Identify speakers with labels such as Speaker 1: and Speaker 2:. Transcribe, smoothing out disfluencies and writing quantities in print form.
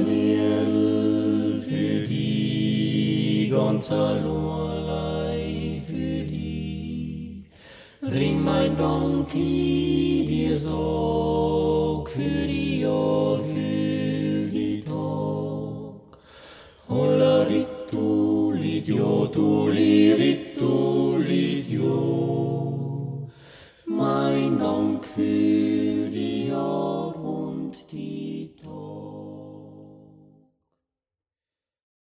Speaker 1: Erdl für die, ganz allerlei für die. Bring mein Danki dir Sorg für die Jahr, für die Tag. Holla rittu lidio, tuli rittu lidio. Mein Dank für